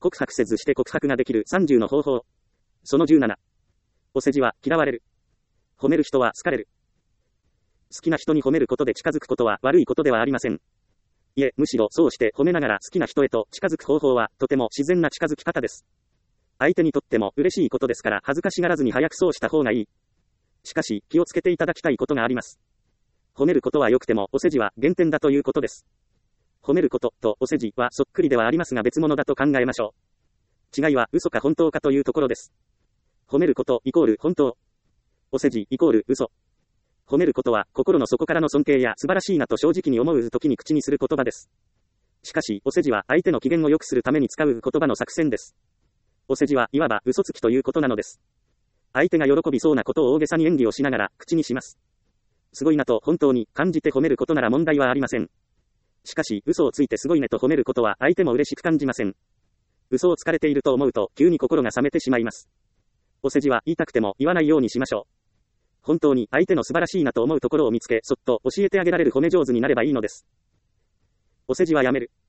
告白せずして告白ができる30の方法。その17。お世辞は嫌われる。褒める人は好かれる。好きな人に褒めることで近づくことは悪いことではありません。いえ、むしろそうして褒めながら好きな人へと近づく方法はとても自然な近づき方です。相手にとっても嬉しいことですから恥ずかしがらずに早くそうした方がいい。しかし気をつけていただきたいことがあります。褒めることは良くてもお世辞は減点だということです。褒めることとお世辞はそっくりではありますが別物だと考えましょう。違いは嘘か本当かというところです。褒めることイコール本当。お世辞イコール嘘。褒めることは心の底からの尊敬や素晴らしいなと正直に思う時に口にする言葉です。しかしお世辞は相手の機嫌を良くするために使う言葉の作戦です。お世辞はいわば嘘つきということなのです。相手が喜びそうなことを大げさに演技をしながら口にします。すごいなと本当に感じて褒めることなら問題はありません。しかし嘘をついてすごいねと褒めることは相手も嬉しく感じません。嘘をつかれていると思うと急に心が冷めてしまいます。お世辞は言いたくても言わないようにしましょう。本当に相手の素晴らしいなと思うところを見つけ、そっと教えてあげられる褒め上手になればいいのです。お世辞はやめる。